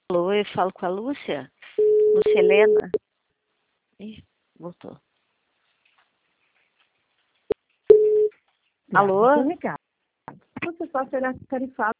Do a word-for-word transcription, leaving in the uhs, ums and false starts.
Alô, eu falo com a Lúcia? Lúcia Helena? Ih, voltou. Alô? Você só será tarifado